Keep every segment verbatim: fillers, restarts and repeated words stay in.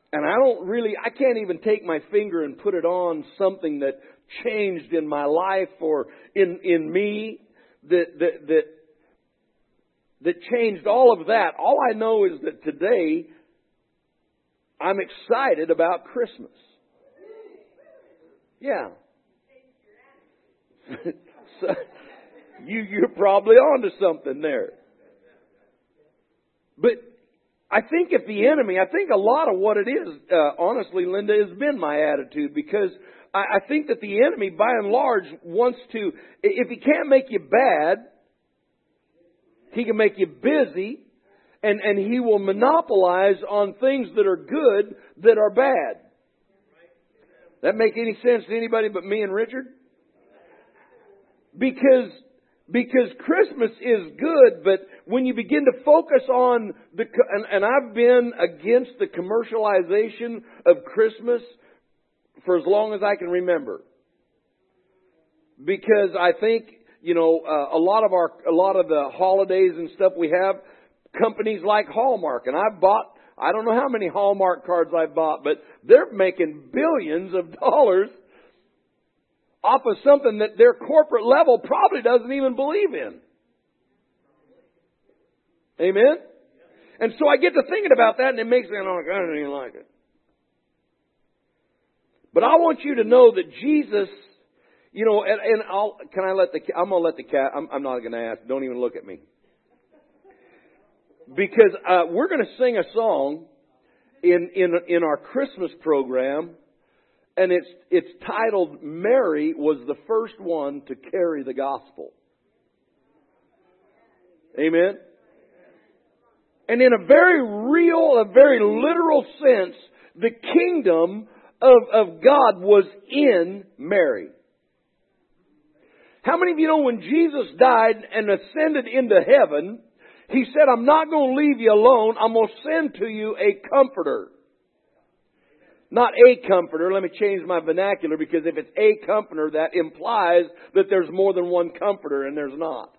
And I don't really, I can't even take my finger and put it on something that changed in my life or in, in me that, that, that, that changed all of that. All I know is that today I'm excited about Christmas. Yeah. So, you, you're probably onto something there. But I think if the enemy, I think a lot of what it is, uh, honestly, Linda, has been my attitude, because I, I think that the enemy, by and large, wants to, if he can't make you bad, he can make you busy, and, and he will monopolize on things that are good that are bad. That make any sense to anybody but me and Richard? Because Because Christmas is good, but when you begin to focus on the, and, and I've been against the commercialization of Christmas for as long as I can remember. Because I think, you know, uh, a lot of our, a lot of the holidays and stuff we have, companies like Hallmark, and I've bought, I don't know how many Hallmark cards I've bought, but they're making billions of dollars off of something that their corporate level probably doesn't even believe in. Amen? And so I get to thinking about that, and it makes me, oh, I don't even like it. But I want you to know that Jesus, you know, and, and I'll, can I let the, I'm going to let the cat, I'm, I'm not going to ask, don't even look at me. Because uh, we're going to sing a song in, in, in our Christmas program. And it's it's titled, Mary Was the First One to Carry the Gospel. Amen? And in a very real, a very literal sense, the kingdom of, of God was in Mary. How many of you know when Jesus died and ascended into heaven, He said, I'm not going to leave you alone. I'm going to send to you a comforter. Not a comforter. Let me change my vernacular, because if it's a comforter, that implies that there's more than one comforter, and there's not.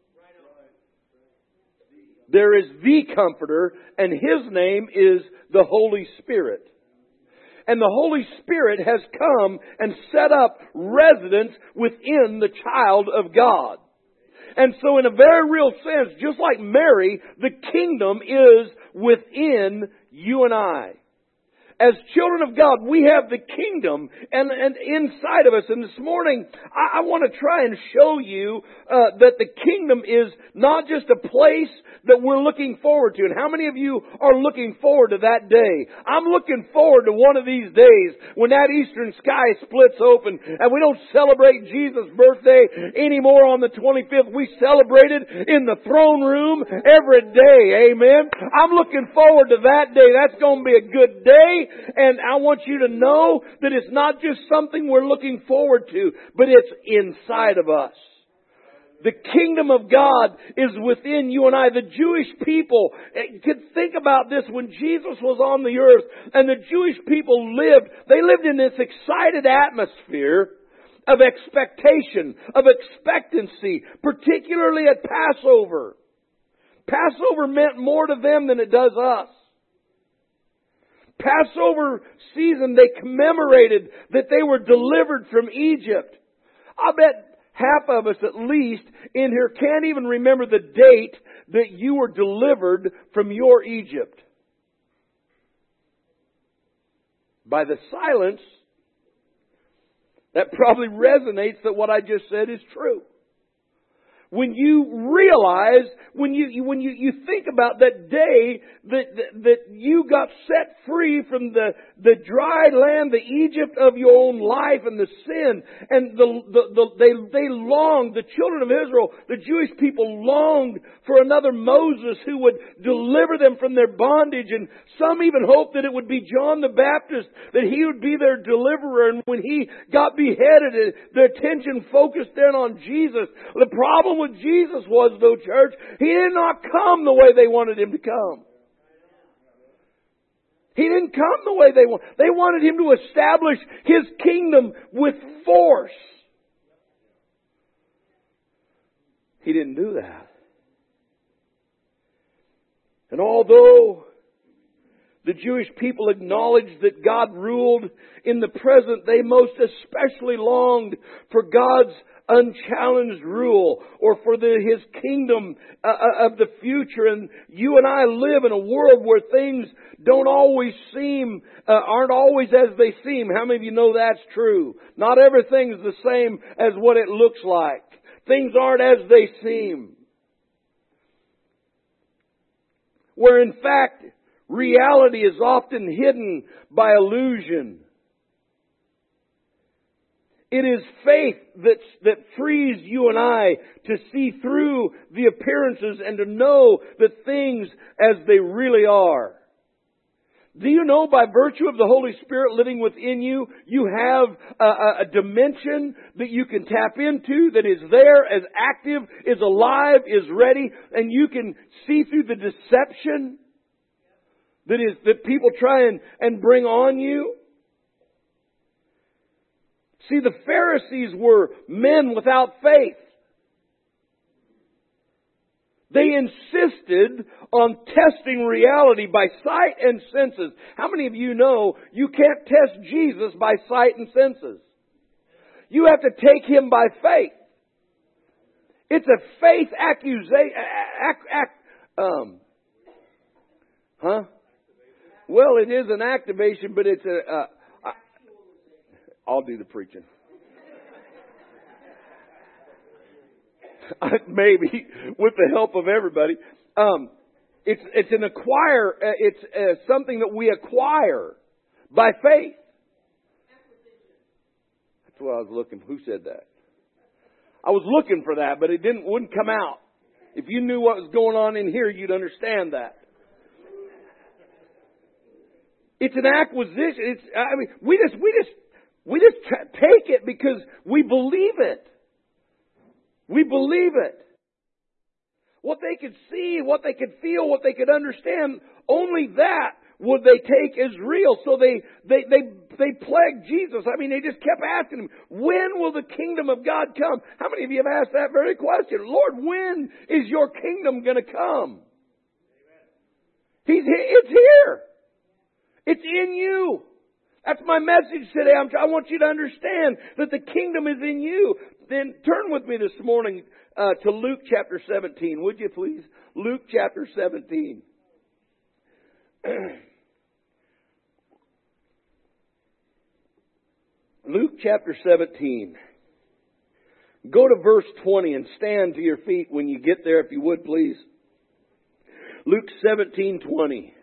There is the comforter, and His name is the Holy Spirit. And the Holy Spirit has come and set up residence within the child of God. And so in a very real sense, just like Mary, the kingdom is within you and I. As children of God, we have the kingdom and, and inside of us. And this morning, I, I want to try and show you uh, that the kingdom is not just a place that we're looking forward to. And how many of you are looking forward to that day? I'm looking forward to one of these days when that eastern sky splits open and we don't celebrate Jesus' birthday anymore on the twenty-fifth. We celebrate it in the throne room every day. Amen. I'm looking forward to that day. That's going to be a good day. And I want you to know that it's not just something we're looking forward to, but it's inside of us. The kingdom of God is within you and I. The Jewish people, could think about this, when Jesus was on the earth and the Jewish people lived, they lived in this excited atmosphere of expectation, of expectancy, particularly at Passover. Passover meant more to them than it does us. Passover season, they commemorated that they were delivered from Egypt. I bet half of us at least in here can't even remember the date that you were delivered from your Egypt. By the silence, that probably resonates that what I just said is true. When you realize, when you when you, you think about that day that, that that you got set free from the the dry land, the Egypt of your own life and the sin, and the, the, the they they longed, the children of Israel, the Jewish people longed for another Moses who would deliver them from their bondage, and some even hoped that it would be John the Baptist, that he would be their deliverer. And when he got beheaded, their attention focused then on Jesus. The problem with Jesus was, though, church, He did not come the way they wanted Him to come. He didn't come the way they wanted. They wanted Him to establish His kingdom with force. He didn't do that. And although the Jewish people acknowledged that God ruled in the present, they most especially longed for God's unchallenged rule, or for the, His kingdom uh, of the future. And you and I live in a world where things don't always seem, uh, aren't always as they seem. How many of you know that's true? Not everything's the same as what it looks like. Things aren't as they seem. Where in fact, reality is often hidden by illusion. It is faith that's, that frees you and I to see through the appearances and to know the things as they really are. Do you know by virtue of the Holy Spirit living within you, you have a, a, a dimension that you can tap into that is there, as active, is alive, is ready, and you can see through the deception that is that people try and, and bring on you? See, the Pharisees were men without faith. They insisted on testing reality by sight and senses. How many of you know you can't test Jesus by sight and senses? You have to take Him by faith. It's a faith accusation. Um, huh? Well, it is an activation, but it's a... Uh, I'll do the preaching. Maybe with the help of everybody. Um, it's it's an acquire. Uh, it's uh, something that we acquire by faith. That's what I was looking for. Who said that? I was looking for that, but it didn't wouldn't come out. If you knew what was going on in here, you'd understand that. It's an acquisition. It's I mean, we just we just. We just take it because we believe it. We believe it. What they could see, what they could feel, what they could understand, only that would they take as real. So they, they, they, they plagued Jesus. I mean, they just kept asking Him, when will the kingdom of God come? How many of you have asked that very question? Lord, when is your kingdom going to come? He's, it's here. It's in you. That's my message today. I'm, I want you to understand that the kingdom is in you. Then turn with me this morning uh, to Luke chapter seventeen, would you please? Luke chapter seventeen. Luke chapter seventeen. Go to verse twenty and stand to your feet when you get there, if you would, please. Luke seventeen twenty.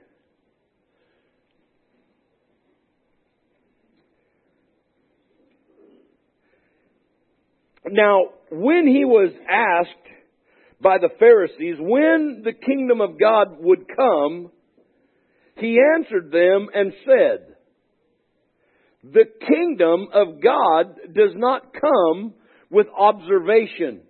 Now, when He was asked by the Pharisees when the kingdom of God would come, He answered them and said, the kingdom of God does not come with observation,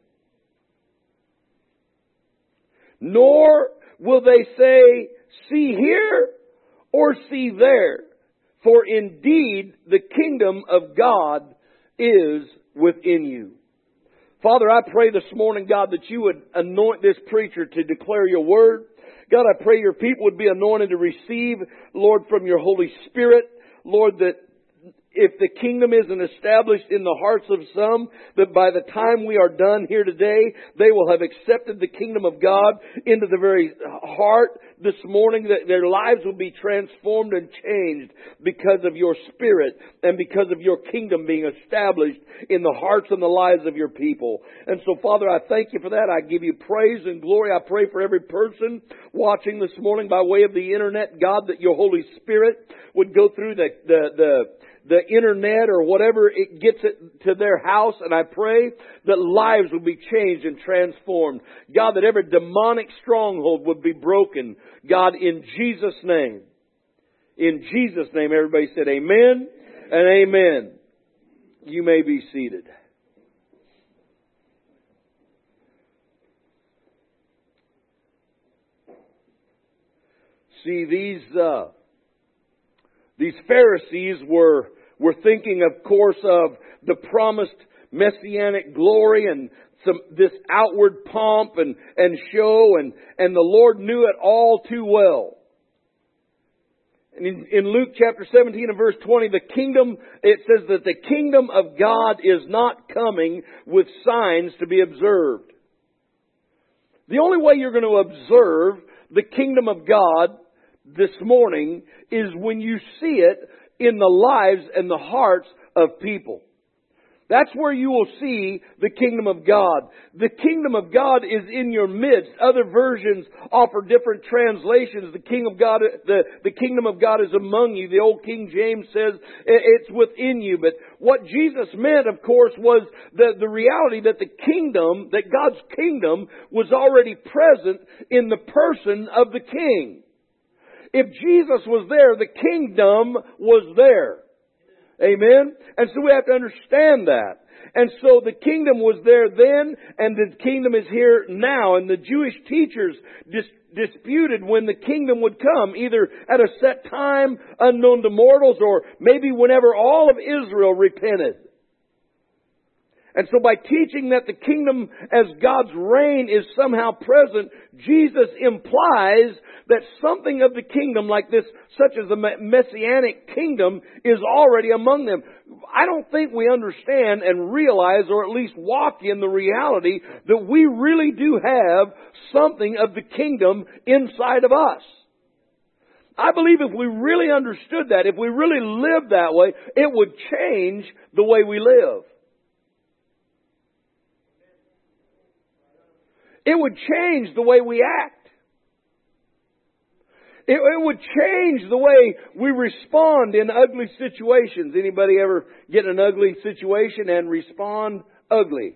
nor will they say, see here or see there, for indeed the kingdom of God is within you. Father, I pray this morning, God, that you would anoint this preacher to declare your word. God, I pray your people would be anointed to receive, Lord, from your Holy Spirit. Lord, that if the kingdom isn't established in the hearts of some, that by the time we are done here today, they will have accepted the kingdom of God into the very heart this morning, that their lives will be transformed and changed because of your Spirit and because of your kingdom being established in the hearts and the lives of your people. And so, Father, I thank you for that. I give you praise and glory. I pray for every person watching this morning by way of the internet, God, that your Holy Spirit would go through the the the the internet or whatever it gets it to their house, and I pray that lives will be changed and transformed. God, that every demonic stronghold would be broken. God, in Jesus' name. In Jesus' name, everybody said amen and amen. You may be seated. See, these uh, these Pharisees were were thinking, of course, of the promised messianic glory and some this outward pomp and, and show, and, and the Lord knew it all too well. In, in Luke chapter seventeen and verse twenty, the kingdom, it says that the kingdom of God is not coming with signs to be observed. The only way you're going to observe the kingdom of God this morning is when you see it in the lives and the hearts of people. That's where you will see the kingdom of God. The kingdom of God is in your midst. Other versions offer different translations. The king of God, the, the kingdom of God is among you. The old King James says it's within you. But what Jesus meant, of course, was the, the reality that the kingdom, that God's kingdom was already present in the person of the king. If Jesus was there, the kingdom was there. Amen? And so we have to understand that. And so the kingdom was there then, and the kingdom is here now. And the Jewish teachers dis- disputed when the kingdom would come, either at a set time unknown to mortals, or maybe whenever all of Israel repented. And so by teaching that the kingdom as God's reign is somehow present, Jesus implies that something of the kingdom like this, such as the Messianic kingdom, is already among them. I don't think we understand and realize, or at least walk in the reality, that we really do have something of the kingdom inside of us. I believe if we really understood that, if we really lived that way, it would change the way we live. It would change the way we act. It, it would change the way we respond in ugly situations. Anybody ever get in an ugly situation and respond ugly?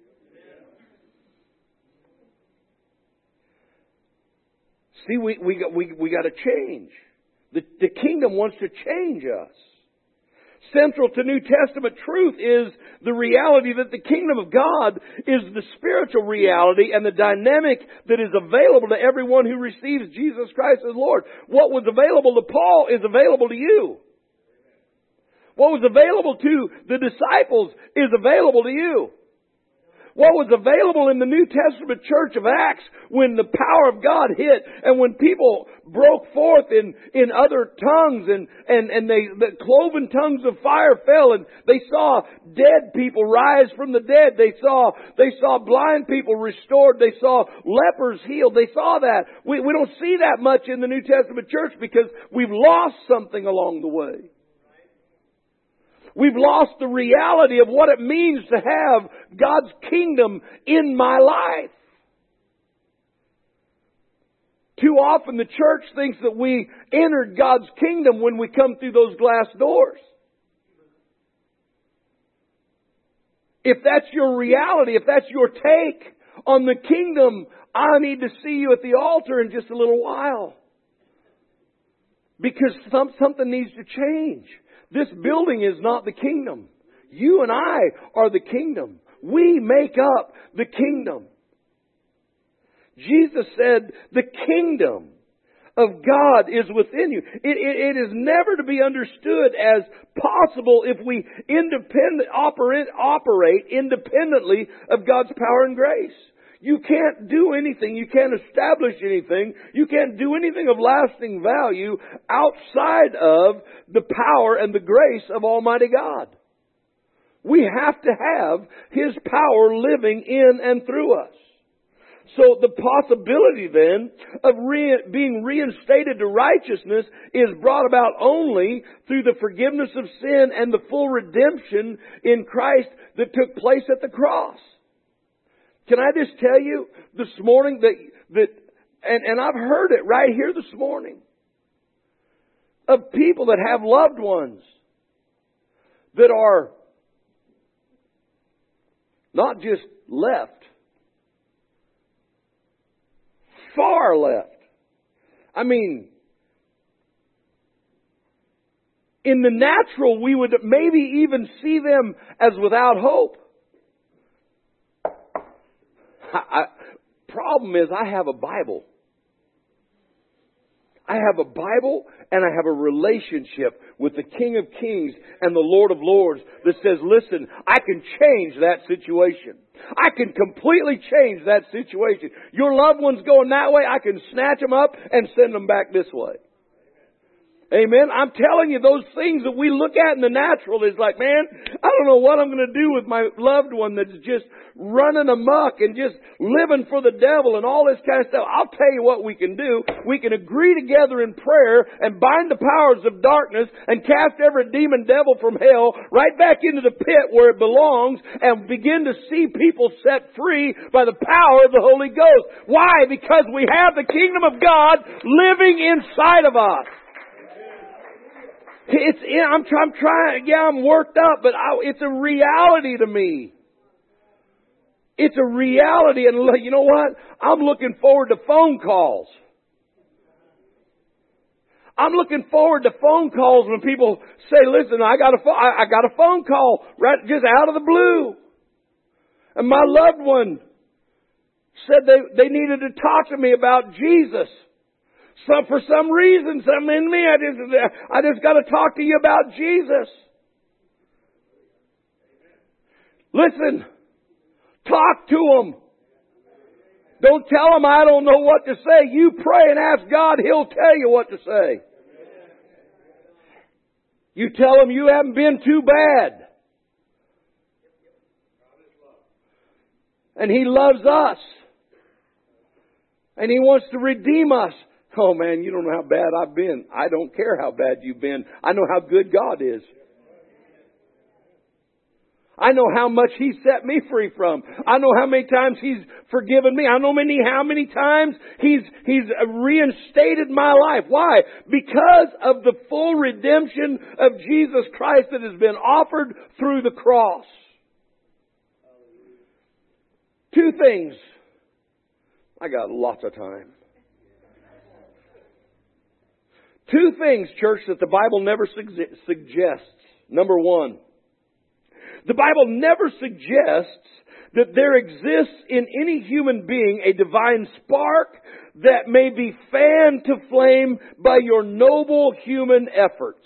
See, we we got we, we got to change. The, the kingdom wants to change us. Central to New Testament truth is the reality that the kingdom of God is the spiritual reality and the dynamic that is available to everyone who receives Jesus Christ as Lord. What was available to Paul is available to you. What was available to the disciples is available to you. What was available in the New Testament church of Acts when the power of God hit and when people broke forth in, in other tongues and, and, and they, the cloven tongues of fire fell and they saw dead people rise from the dead. They saw, they saw blind people restored. They saw lepers healed. They saw that. We, we don't see that much in the New Testament church because we've lost something along the way. We've lost the reality of what it means to have God's kingdom in my life. Too often the church thinks that we entered God's kingdom when we come through those glass doors. If that's your reality, if that's your take on the kingdom, I need to see you at the altar in just a little while. Because some, something needs to change. This building is not the kingdom. You and I are the kingdom. We make up the kingdom. Jesus said the kingdom of God is within you. It, it, it is never to be understood as possible if we independent operate, operate independently of God's power and grace. You can't do anything. You can't establish anything. You can't do anything of lasting value outside of the power and the grace of Almighty God. We have to have His power living in and through us. So the possibility then of re- being reinstated to righteousness is brought about only through the forgiveness of sin and the full redemption in Christ that took place at the cross. Can I just tell you this morning that, that and, and I've heard it right here this morning, of people that have loved ones that are not just left, far left. I mean, in the natural, we would maybe even see them as without hope. I, I, problem is, I have a Bible. I have a Bible and I have a relationship with the King of Kings and the Lord of Lords that says, listen, I can change that situation. I can completely change that situation. Your loved one's going that way, I can snatch them up and send them back this way. Amen. I'm telling you, those things that we look at in the natural is like, man, I don't know what I'm going to do with my loved one that's just running amok and just living for the devil and all this kind of stuff. I'll tell you what we can do. We can agree together in prayer and bind the powers of darkness and cast every demon devil from hell right back into the pit where it belongs and begin to see people set free by the power of the Holy Ghost. Why? Because we have the kingdom of God living inside of us. It's, I'm, I'm trying, yeah, I'm worked up, but I, it's a reality to me. It's a reality, and you know what? I'm looking forward to phone calls. I'm looking forward to phone calls when people say, listen, I got a, I got a phone call right just out of the blue. And my loved one said they, they needed to talk to me about Jesus. So for some reason, some in me, I just, I just got to talk to you about Jesus. Listen, talk to them. Don't tell them I don't know what to say. You pray and ask God, He'll tell you what to say. You tell them you haven't been too bad. And He loves us. And He wants to redeem us. Oh man, you don't know how bad I've been. I don't care how bad you've been. I know how good God is. I know how much He set me free from. I know how many times He's forgiven me. I know many how many times He's He's reinstated my life. Why? Because of the full redemption of Jesus Christ that has been offered through the cross. Two things. I got lots of time. Two things, church, that the Bible never suggests. Number one, the Bible never suggests that there exists in any human being a divine spark that may be fanned to flame by your noble human efforts.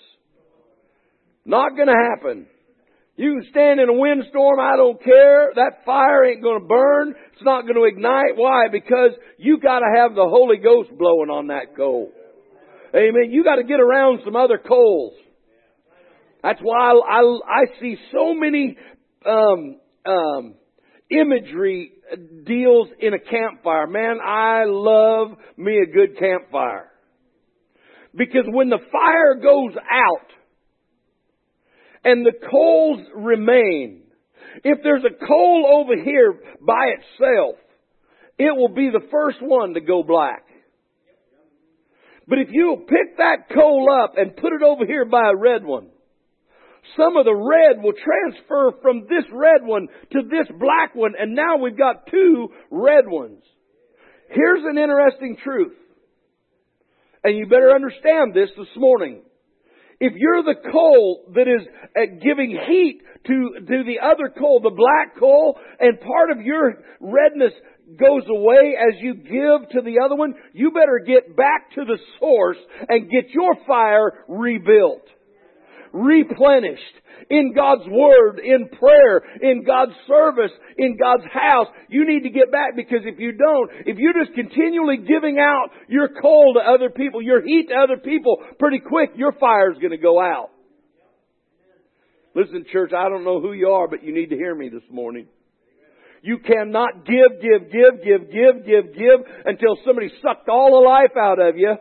Not going to happen. You can stand in a windstorm, I don't care. That fire ain't going to burn. It's not going to ignite. Why? Because you got to have the Holy Ghost blowing on that coal. Amen. You got to get around some other coals. That's why I, I, I see so many um, um, imagery deals in a campfire. Man, I love me a good campfire. Because when the fire goes out and the coals remain, if there's a coal over here by itself, it will be the first one to go black. But if you pick that coal up and put it over here by a red one, some of the red will transfer from this red one to this black one, and now we've got two red ones. Here's an interesting truth, and you better understand this this morning. If you're the coal that is giving heat to, to the other coal, the black coal, and part of your redness goes away as you give to the other one, you better get back to the source and get your fire rebuilt, replenished in God's Word, in prayer, in God's service, in God's house. You need to get back, because if you don't, if you're just continually giving out your coal to other people, your heat to other people, pretty quick your fire's going to go out. Listen, church, I don't know who you are, but you need to hear me this morning. You cannot give, give, give, give, give, give, give until somebody sucked all the life out of you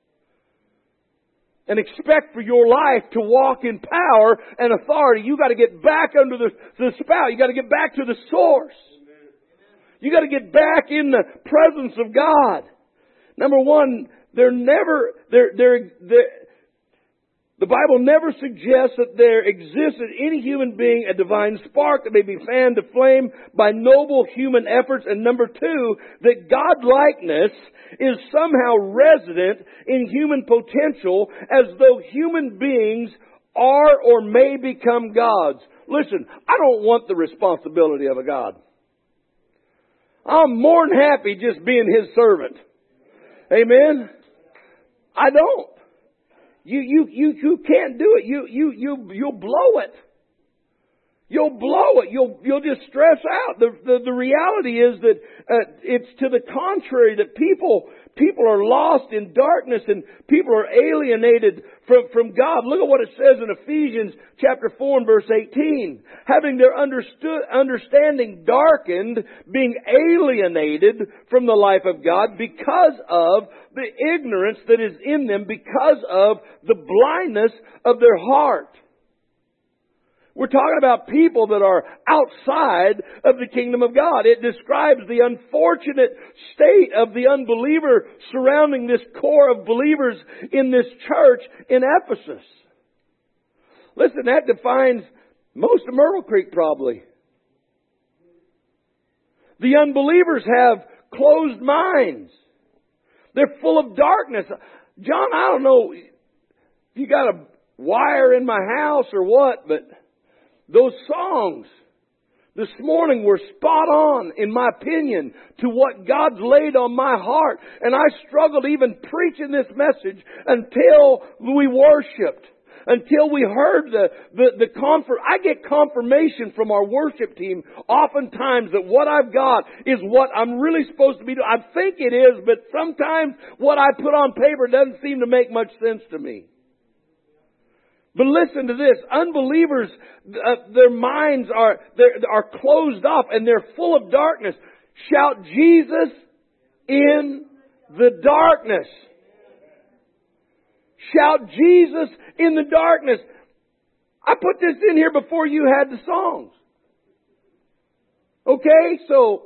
and expect for your life to walk in power and authority. You got to get back under the, the spout. You got to get back to the source. You got to get back in the presence of God. Number one, they're never, they're, they're, they're The Bible never suggests that there exists in any human being a divine spark that may be fanned to flame by noble human efforts. And number two, that God-likeness is somehow resident in human potential, as though human beings are or may become gods. Listen, I don't want the responsibility of a God. I'm more than happy just being His servant. Amen? I don't. You, you, you, you can't do it. You, you, you, you'll blow it. You'll blow it. You'll, you'll just stress out. The, the, the reality is that uh, it's to the contrary, that people, people are lost in darkness and people are alienated from, from God. Look at what it says in Ephesians chapter four and verse eighteen. Having their understood, understanding darkened, being alienated from the life of God because of the ignorance that is in them, because of the blindness of their heart. We're talking about people that are outside of the kingdom of God. It describes the unfortunate state of the unbeliever surrounding this core of believers in this church in Ephesus. Listen, that defines most of Myrtle Creek probably. The unbelievers have closed minds. They're full of darkness. John, I don't know if you got a wire in my house or what, but those songs this morning were spot on, in my opinion, to what God's laid on my heart. And I struggled even preaching this message until we worshiped, until we heard the, the, the confirm. I get confirmation from our worship team oftentimes that what I've got is what I'm really supposed to be doing. I think it is, but sometimes what I put on paper doesn't seem to make much sense to me. But listen to this. Unbelievers, uh, their minds are, are closed off and they're full of darkness. Shout Jesus in the darkness. Shout Jesus in the darkness. I put this in here before you had the songs. Okay, so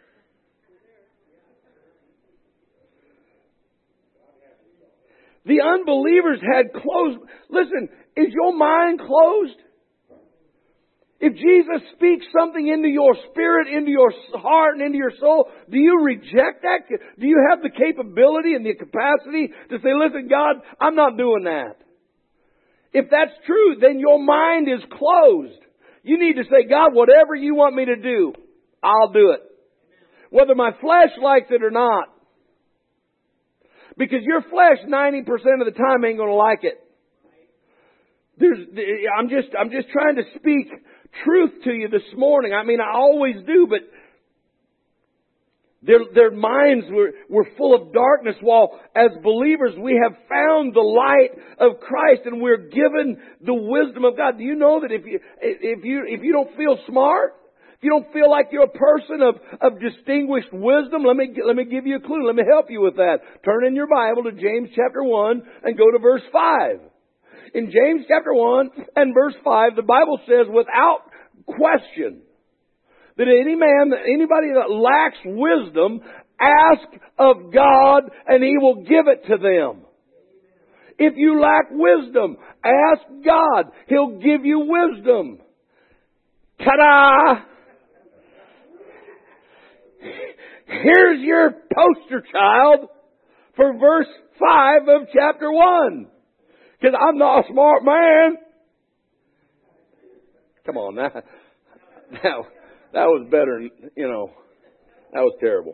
the unbelievers had closed. Listen, is your mind closed? If Jesus speaks something into your spirit, into your heart, and into your soul, do you reject that? Do you have the capability and the capacity to say, listen, God, I'm not doing that? If that's true, then your mind is closed. You need to say, God, whatever you want me to do, I'll do it. Whether my flesh likes it or not. Because your flesh ninety percent of the time ain't going to like it. There's, I'm just, I'm just trying to speak truth to you this morning. I mean, I always do, but their, their minds were, were full of darkness, while as believers we have found the light of Christ and we're given the wisdom of God. Do you know that if you, if you, if you don't feel smart, if you don't feel like you're a person of, of distinguished wisdom, let me, let me give you a clue. Let me help you with that. Turn in your Bible to James chapter one and go to verse five. In James chapter one and verse five, the Bible says without question that any man, anybody that lacks wisdom, ask of God and He will give it to them. If you lack wisdom, ask God. He'll give you wisdom. Ta-da! Here's your poster child for verse five of chapter one. Because I'm not a smart man. Come on, that, that, that was better, you know, that was terrible.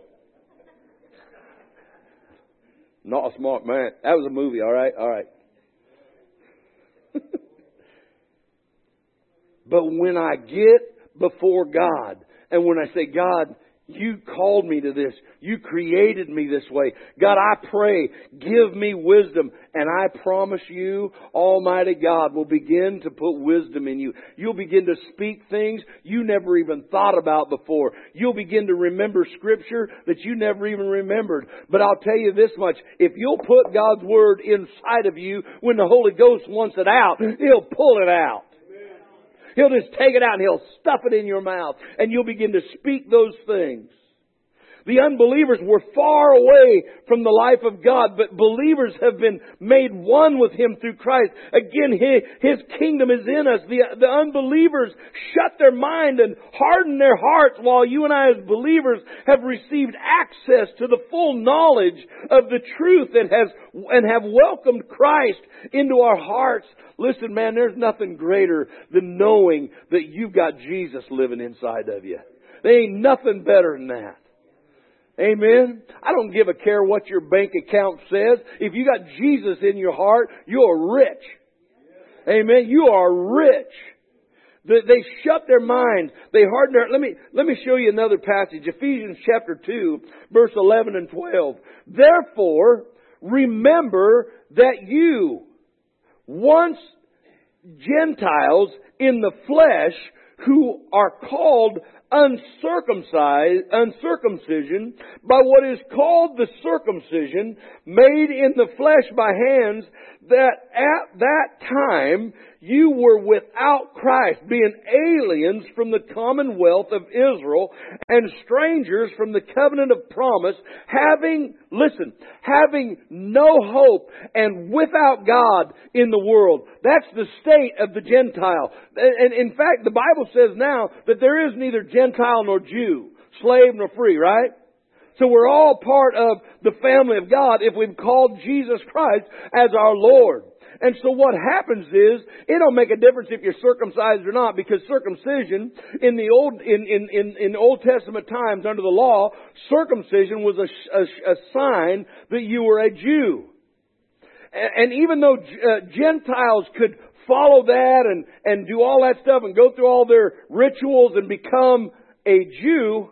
Not a smart man. That was a movie, all right, all right. But when I get before God, and when I say, God, You called me to this. You created me this way. God, I pray, give me wisdom. And I promise you, Almighty God will begin to put wisdom in you. You'll begin to speak things you never even thought about before. You'll begin to remember Scripture that you never even remembered. But I'll tell you this much. If you'll put God's Word inside of you, when the Holy Ghost wants it out, He'll pull it out. He'll just take it out and He'll stuff it in your mouth. And you'll begin to speak those things. The unbelievers were far away from the life of God, but believers have been made one with Him through Christ. Again, His, His kingdom is in us. The, the unbelievers shut their mind and harden their hearts, while you and I as believers have received access to the full knowledge of the truth and, has, and have welcomed Christ into our hearts. Listen, man, there's nothing greater than knowing that you've got Jesus living inside of you. There ain't nothing better than that. Amen. I don't give a care what your bank account says. If you got Jesus in your heart, you're rich. Amen. You are rich. They, they shut their minds. They hardened their... Let me, let me show you another passage. Ephesians chapter two, verse eleven and twelve. Therefore, remember that you, once Gentiles in the flesh, who are called uncircumcised, uncircumcision, by what is called the circumcision, made in the flesh by hands, that at that time you were without Christ, being aliens from the commonwealth of Israel and strangers from the covenant of promise, having, listen, having no hope and without God in the world. That's the state of the Gentile. And in fact, the Bible says now that there is neither Gentile nor Jew, slave nor free, right? So we're all part of the family of God if we've called Jesus Christ as our Lord. And so what happens is, it don't make a difference if you're circumcised or not, because circumcision in the old, in, in, in, in Old Testament times under the law, circumcision was a, a, a sign that you were a Jew. And, and even though uh, Gentiles could follow that and, and do all that stuff and go through all their rituals and become a Jew,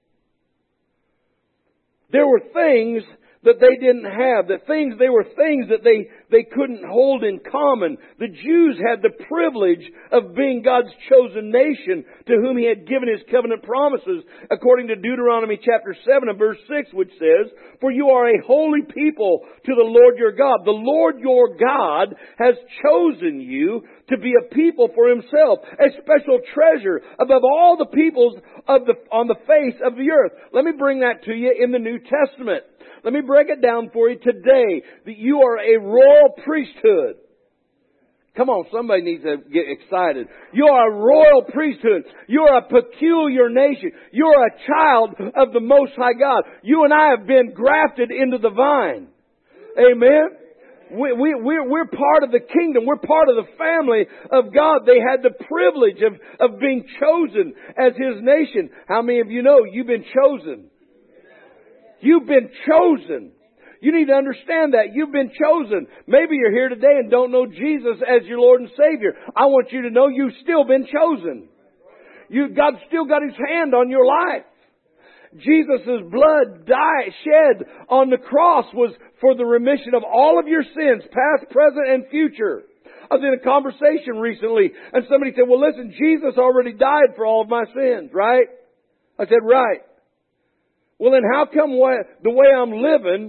there were things that they didn't have. The things, they were things that they, they couldn't hold in common. The Jews had the privilege of being God's chosen nation to whom He had given His covenant promises, according to Deuteronomy chapter seven and verse six, which says, "For you are a holy people to the Lord your God. The Lord your God has chosen you to be a people for Himself, a special treasure above all the peoples of the, on the face of the earth." Let me bring that to you in the New Testament. Let me break it down for you today, that you are a royal priesthood. Come on, somebody needs to get excited. You are a royal priesthood. You are a peculiar nation. You are a child of the Most High God. You and I have been grafted into the vine. Amen? We, we, we're, we're part of the kingdom. We're part of the family of God. They had the privilege of, of being chosen as His nation. How many of you know you've been chosen? You've been chosen. You need to understand that. You've been chosen. Maybe you're here today and don't know Jesus as your Lord and Savior. I want you to know you've still been chosen. You, God's still got His hand on your life. Jesus' blood died, shed on the cross was for the remission of all of your sins, past, present, and future. I was in a conversation recently and somebody said, "Well, listen, Jesus already died for all of my sins, right?" I said, "Right." "Well, then how come what, the way I'm living,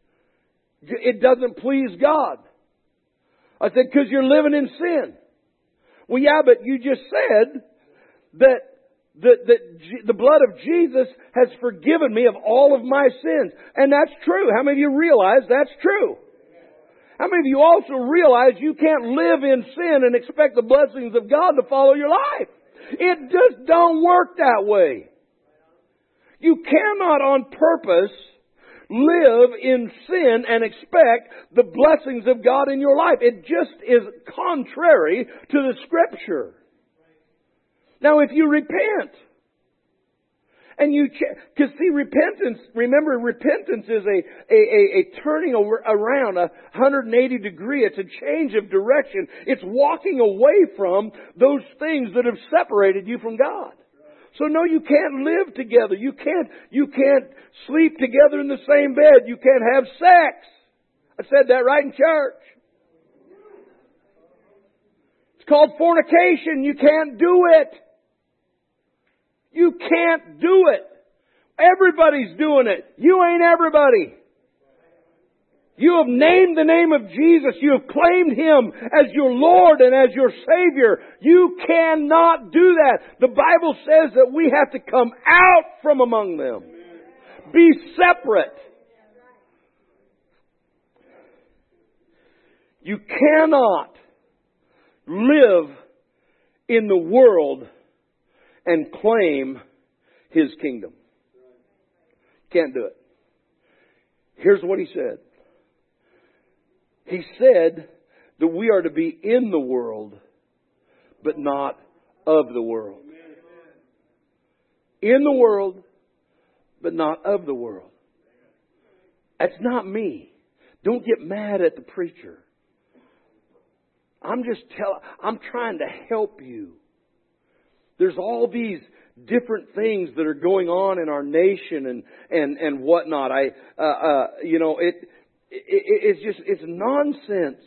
it doesn't please God?" I said, "Because you're living in sin." "Well, yeah, but you just said that the, the, the blood of Jesus has forgiven me of all of my sins." And that's true. How many of you realize that's true? How many of you also realize you can't live in sin and expect the blessings of God to follow your life? It just don't work that way. You cannot on purpose live in sin and expect the blessings of God in your life. It just is contrary to the Scripture. Now, if you repent, and you, because see, repentance, remember, repentance is a, a, a, a turning around a one hundred eighty degree. It's a change of direction. It's walking away from those things that have separated you from God. So no, you can't live together. You can't, you can't sleep together in the same bed. You can't have sex. I said that right in church. It's called fornication. You can't do it. You can't do it. Everybody's doing it. You ain't everybody. You have named the name of Jesus. You have claimed Him as your Lord and as your Savior. You cannot do that. The Bible says that we have to come out from among them. Be separate. You cannot live in the world and claim His kingdom. Can't do it. Here's what He said. He said that we are to be in the world, but not of the world. In the world, but not of the world. That's not me. Don't get mad at the preacher. I'm just telling, I'm trying to help you. There's all these different things that are going on in our nation and and and whatnot. I, uh, uh, you know, it, it it's just it's nonsense.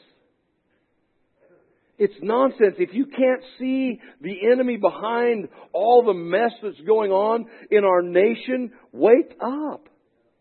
It's nonsense. If you can't see the enemy behind all the mess that's going on in our nation, wake up.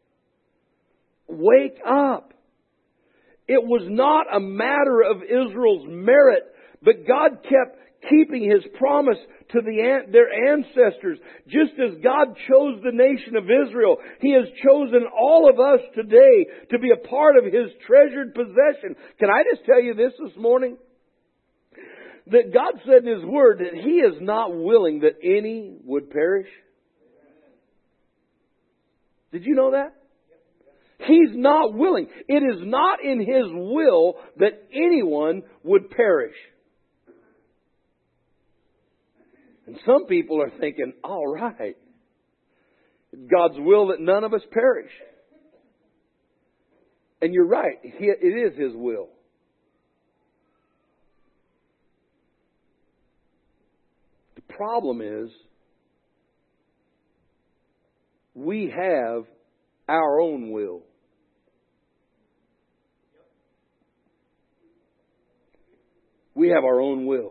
Wake up. It was not a matter of Israel's merit, but God kept keeping His promise to the, their ancestors. Just as God chose the nation of Israel, He has chosen all of us today to be a part of His treasured possession. Can I just tell you this this morning? That God said in His Word that He is not willing that any would perish. Did you know that? He's not willing. It is not in His will that anyone would perish. And some people are thinking, all right, it's God's will that none of us perish. And you're right, it is His will. The problem is, we have our own will. We have our own will.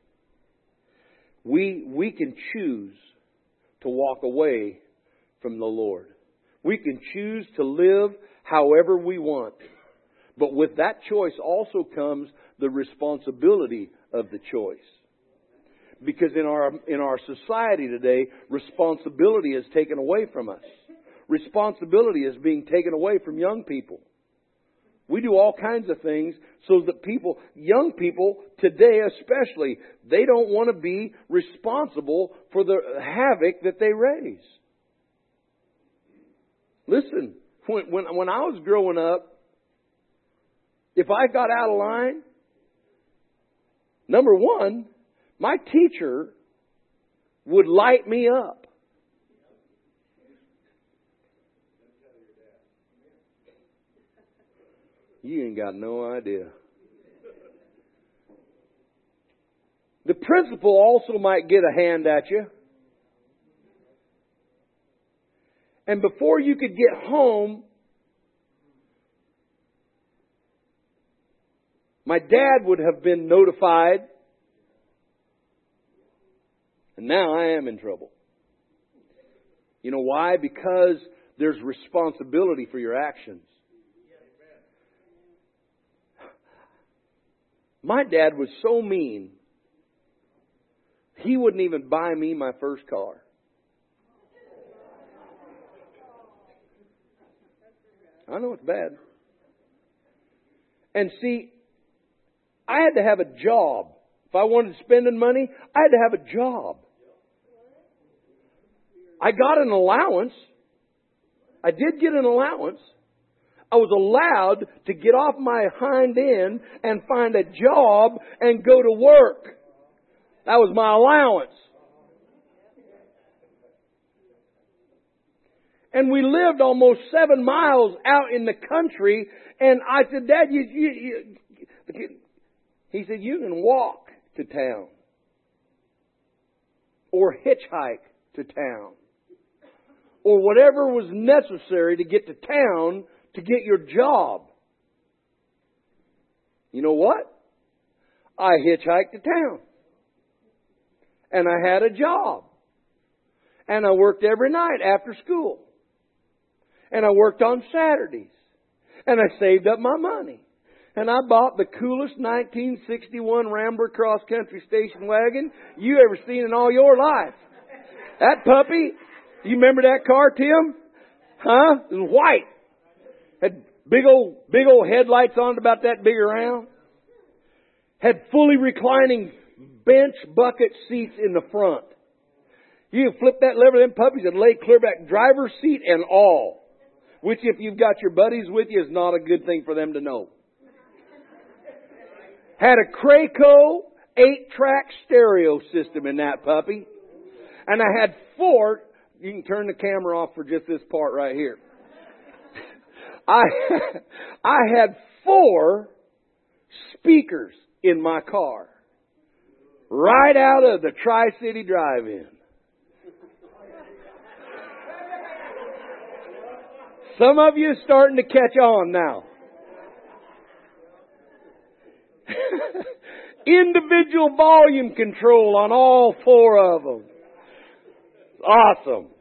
We, we can choose to walk away from the Lord. We can choose to live however we want. But with that choice also comes the responsibility of the choice. Because in our, in our society today, responsibility is taken away from us. Responsibility is being taken away from young people. We do all kinds of things so that people, young people today especially, they don't want to be responsible for the havoc that they raise. Listen, when, when, when I was growing up, if I got out of line, number one, my teacher would light me up. You ain't got no idea. The principal also might get a hand at you. And before you could get home, my dad would have been notified. And now I am in trouble. You know why? Because there's responsibility for your actions. My dad was so mean, he wouldn't even buy me my first car. I know it's bad. And see, I had to have a job. If I wanted spending money, I had to have a job. I got an allowance. I did get an allowance. I was allowed to get off my hind end and find a job and go to work. That was my allowance. And we lived almost seven miles out in the country. And I said, Dad, you, you, you, he said, you can walk to town or hitchhike to town or whatever was necessary to get to town to get your job. You know what? I hitchhiked to town. And I had a job. And I worked every night after school. And I worked on Saturdays. And I saved up my money. And I bought the coolest nineteen sixty-one Rambler cross country station wagon you ever seen in all your life. That puppy, you remember that car, Tim? Huh? It was white. Had big old, big old headlights on it about that big around. Had fully reclining bench bucket seats in the front. You can flip that lever, them puppies and lay clear back, driver's seat and all. Which if you've got your buddies with you is not a good thing for them to know. Had a Craco eight-track stereo system in that puppy. And I had four, you can turn the camera off for just this part right here. I I had four speakers in my car. Right out of the Tri-City Drive-In. Some of you are starting to catch on now. Individual volume control on all four of them. Awesome.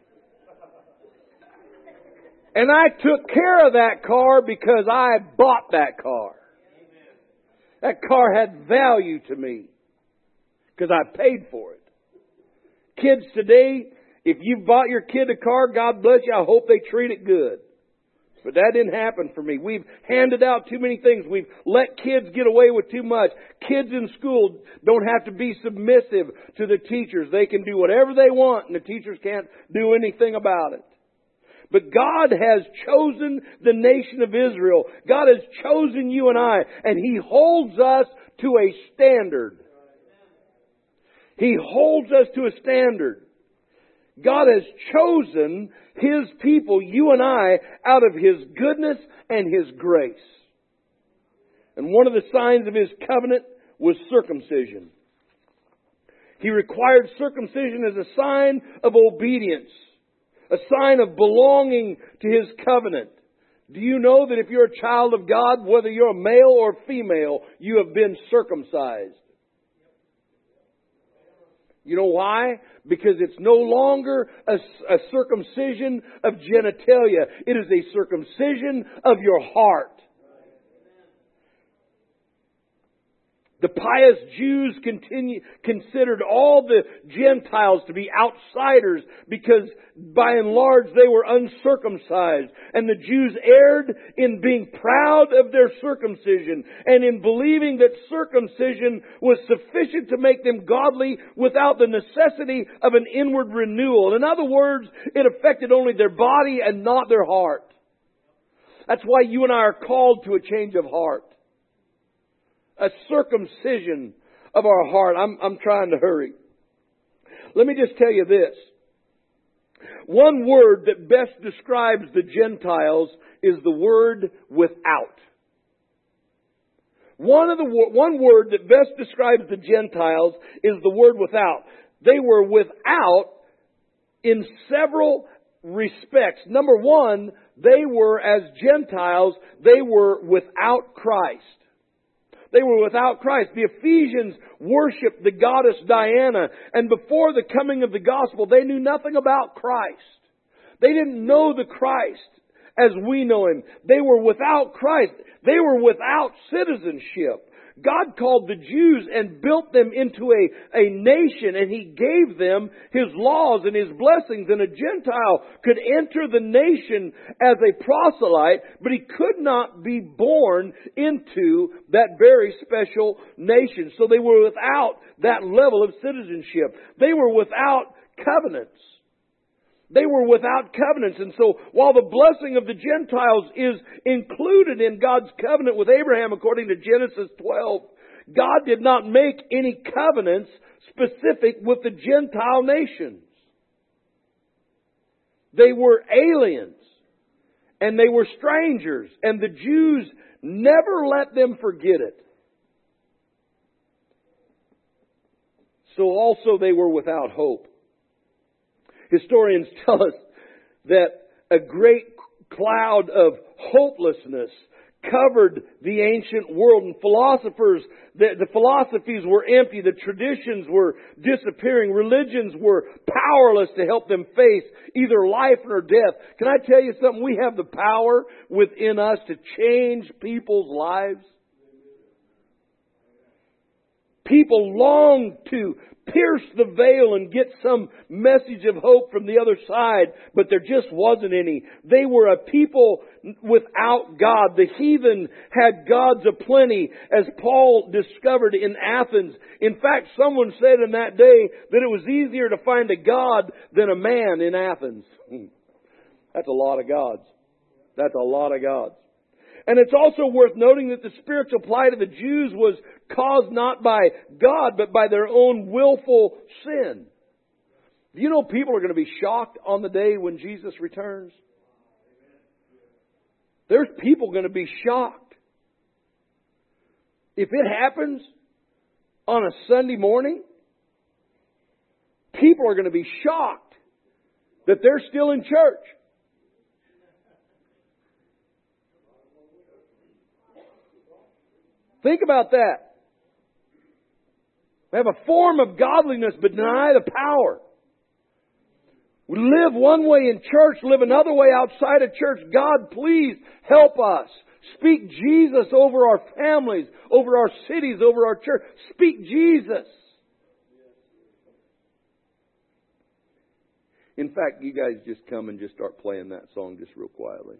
And I took care of that car because I bought that car. That car had value to me because I paid for it. Kids today, if you bought your kid a car, God bless you, I hope they treat it good. But that didn't happen for me. We've handed out too many things. We've let kids get away with too much. Kids in school don't have to be submissive to the teachers. They can do whatever they want and the teachers can't do anything about it. But God has chosen the nation of Israel. God has chosen you and I, and He holds us to a standard. He holds us to a standard. God has chosen His people, you and I, out of His goodness and His grace. And one of the signs of His covenant was circumcision. He required circumcision as a sign of obedience, a sign of belonging to His covenant. Do you know that if you're a child of God, whether you're a male or female, you have been circumcised? You know why? Because it's no longer a, a circumcision of genitalia. It is a circumcision of your heart. The pious Jews continue, considered all the Gentiles to be outsiders because by and large they were uncircumcised. And the Jews erred in being proud of their circumcision and in believing that circumcision was sufficient to make them godly without the necessity of an inward renewal. In other words, it affected only their body and not their heart. That's why you and I are called to a change of heart. A circumcision of our heart. I'm, I'm trying to hurry. Let me just tell you this. One word that best describes the Gentiles is the word without. One of the one word that best describes the Gentiles is the word without. They were without in several respects. Number one, they were, as Gentiles, they were without Christ. They were without Christ. The Ephesians worshiped the goddess Diana. And before the coming of the gospel, they knew nothing about Christ. They didn't know the Christ as we know Him. They were without Christ. They were without citizenship. God called the Jews and built them into a, a nation, and He gave them His laws and His blessings. And a Gentile could enter the nation as a proselyte, but he could not be born into that very special nation. So they were without that level of citizenship. They were without covenants. They were without covenants. And so while the blessing of the Gentiles is included in God's covenant with Abraham according to Genesis twelve, God did not make any covenants specific with the Gentile nations. They were aliens and they were strangers, and the Jews never let them forget it. So also they were without hope. Historians tell us that a great cloud of hopelessness covered the ancient world, and philosophers, the, the philosophies were empty, the traditions were disappearing, religions were powerless to help them face either life or death. Can I tell you something? We have the power within us to change people's lives. People long to pierce the veil and get some message of hope from the other side, but there just wasn't any. They were a people without God. The heathen had gods aplenty, as Paul discovered in Athens. In fact, someone said in that day that it was easier to find a god than a man in Athens. That's a lot of gods. That's a lot of gods. And it's also worth noting that the spiritual plight of the Jews was caused not by God, but by their own willful sin. Do you know people are going to be shocked on the day when Jesus returns? There's people going to be shocked. If it happens on a Sunday morning people are going to be shocked that they're still in church. Think about that. They have a form of godliness but deny the power. We live one way in church, live another way outside of church. God, please help us. Speak Jesus over our families, over our cities, over our church. Speak Jesus. In fact, you guys just come and just start playing that song just real quietly.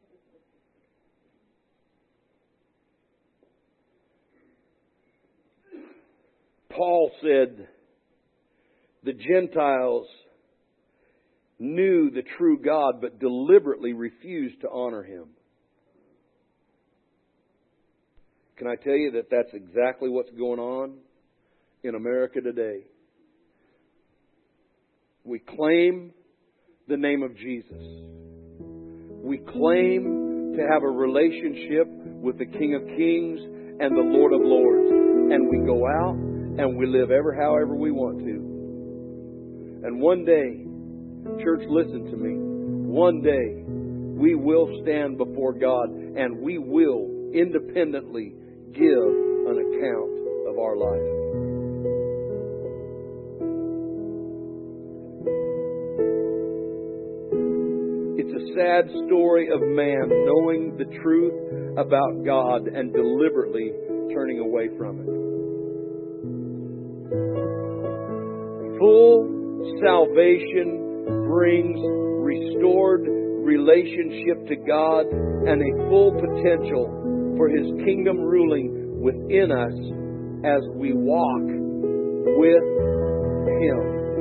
Paul said the Gentiles knew the true God but deliberately refused to honor Him. Can I tell you that that's exactly what's going on in America today? We claim the name of Jesus. We claim to have a relationship with the King of Kings and the Lord of Lords. And we go out and we live ever however we want to. And one day, church, listen to me. One day, we will stand before God and we will independently give an account of our life. It's a sad story of man knowing the truth about God and deliberately turning away from it. Full salvation brings restored relationship to God and a full potential for His kingdom ruling within us as we walk with Him.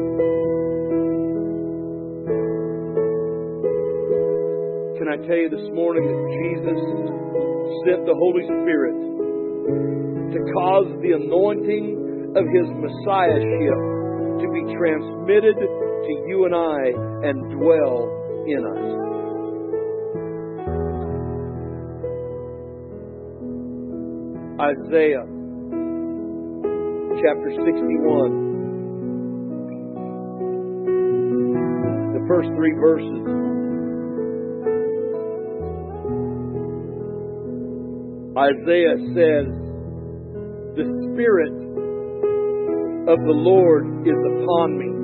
Can I tell you this morning that Jesus sent the Holy Spirit to cause the anointing of His Messiahship to be transmitted to you and I and dwell in us. Isaiah chapter sixty-one, the first three verses. Isaiah says, "The Spirit of the Lord is upon me,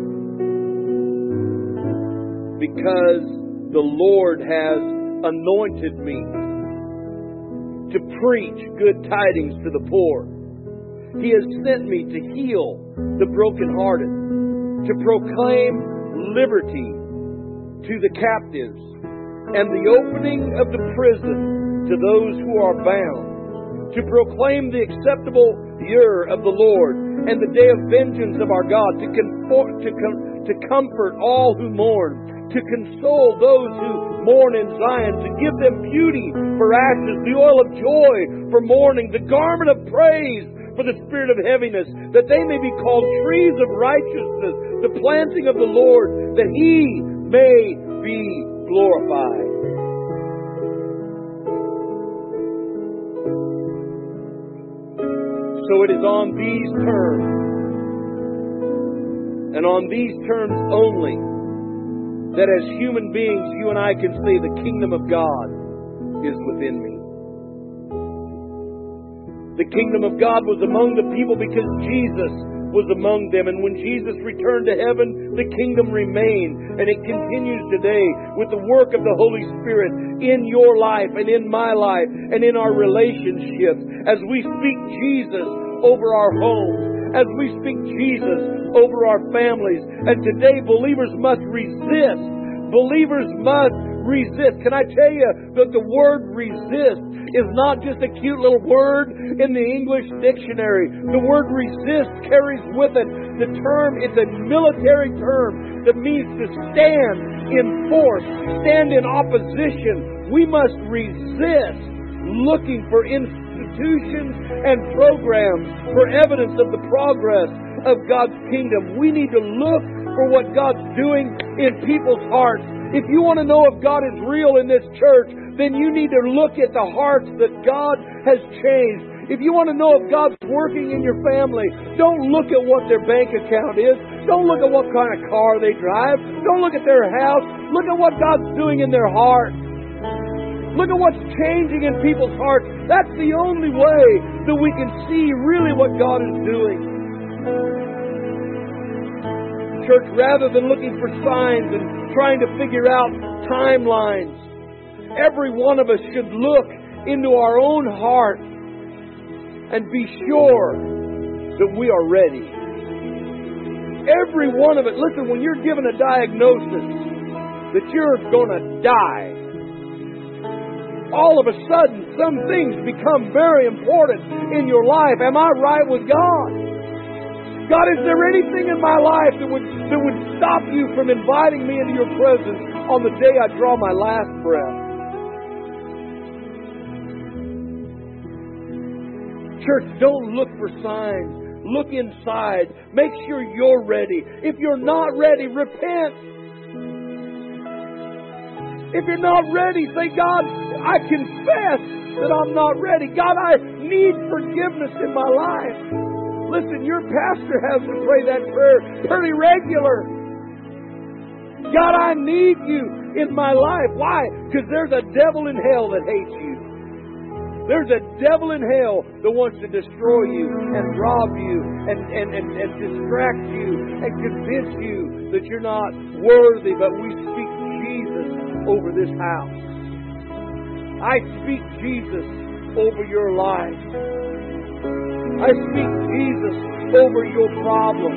because the Lord has anointed me to preach good tidings to the poor. He has sent me to heal the brokenhearted, to proclaim liberty to the captives, and the opening of the prison to those who are bound, to proclaim the acceptable year of the Lord and the day of vengeance of our God, to, comfort, to, com- to comfort all who mourn, to console those who mourn in Zion, to give them beauty for ashes, the oil of joy for mourning, the garment of praise for the spirit of heaviness, that they may be called trees of righteousness, the planting of the Lord, that He may be glorified." So it is on these terms, and on these terms only, that as human beings, you and I can say the kingdom of God is within me. The kingdom of God was among the people because Jesus was among them. And when Jesus returned to heaven, the kingdom remained. And it continues today with the work of the Holy Spirit in your life and in my life and in our relationships. As we speak Jesus over our homes, as we speak Jesus over our families. And today believers must resist. Believers must resist. Can I tell you that the word resist is not just a cute little word in the English dictionary. The word resist carries with it the term, it's a military term that means to stand in force, stand in opposition. We must resist looking for institutions and programs for evidence of the progress of God's kingdom. We need to look for what God's doing in people's hearts. If you want to know if God is real in this church, then you need to look at the hearts that God has changed. If you want to know if God's working in your family, don't look at what their bank account is. Don't look at what kind of car they drive. Don't look at their house. Look at what God's doing in their heart. Look at what's changing in people's hearts. That's the only way that we can see really what God is doing. Church, rather than looking for signs and trying to figure out timelines, every one of us should look into our own heart and be sure that we are ready. Every one of it. Listen, when you're given a diagnosis that you're going to die, all of a sudden some things become very important in your life. Am I right with God? God, is there anything in my life that would, that would stop you from inviting me into your presence on the day I draw my last breath? Church, don't look for signs. Look inside. Make sure you're ready. If you're not ready, repent. If you're not ready, say, God, I confess that I'm not ready. God, I need forgiveness in my life. Listen, your pastor has to pray that prayer pretty regular. God, I need you in my life. Why? Because there's a devil in hell that hates you. There's a devil in hell that wants to destroy you and rob you and, and, and, and distract you and convince you that you're not worthy. But we speak Jesus over this house. I speak Jesus over your life. I speak Jesus over your problem.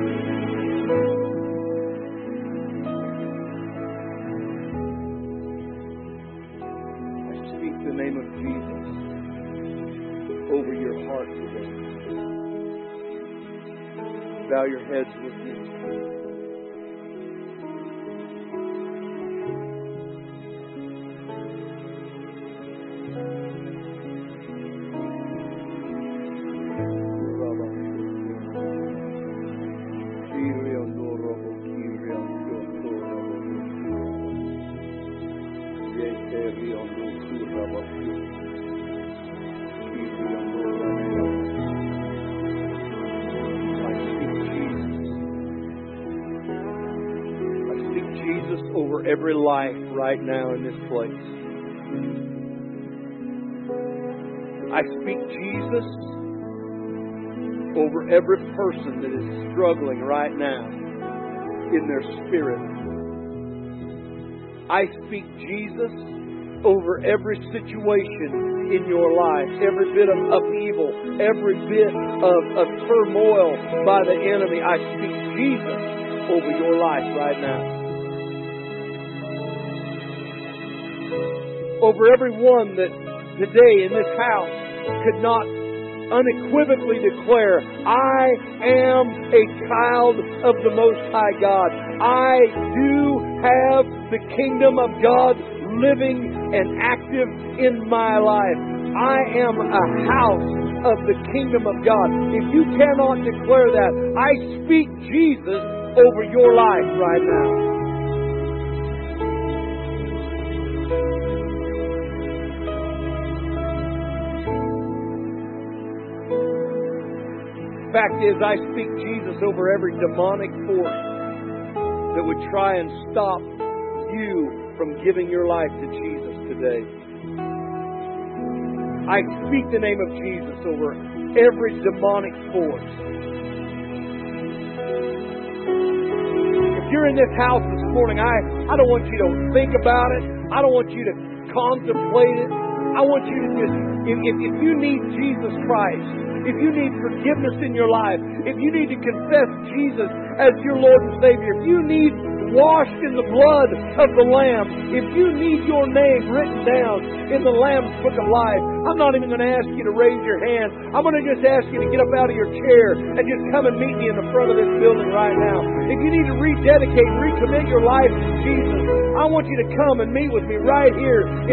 I speak the name of Jesus over your heart today. Bow your heads with me. Over every life right now in this place. I speak Jesus over every person that is struggling right now in their spirit. I speak Jesus over every situation in your life, every bit of upheaval, every bit of, of turmoil by the enemy. I speak Jesus over your life right now. Over everyone that today in this house could not unequivocally declare, I am a child of the Most High God. I do have the kingdom of God living and active in my life. I am a house of the kingdom of God. If you cannot declare that, I speak Jesus over your life right now. Fact is, I speak Jesus over every demonic force that would try and stop you from giving your life to Jesus today. I speak the name of Jesus over every demonic force. If you're in this house this morning, I, I don't want you to think about it. I don't want you to contemplate it. I want you to just, if, if, if you need Jesus Christ, if you need forgiveness in your life, if you need to confess Jesus as your Lord and Savior, if you need washed in the blood of the Lamb, if you need your name written down in the Lamb's Book of Life, I'm not even going to ask you to raise your hand. I'm going to just ask you to get up out of your chair and just come and meet me in the front of this building right now. If you need to rededicate, recommit your life to Jesus, I want you to come and meet with me right here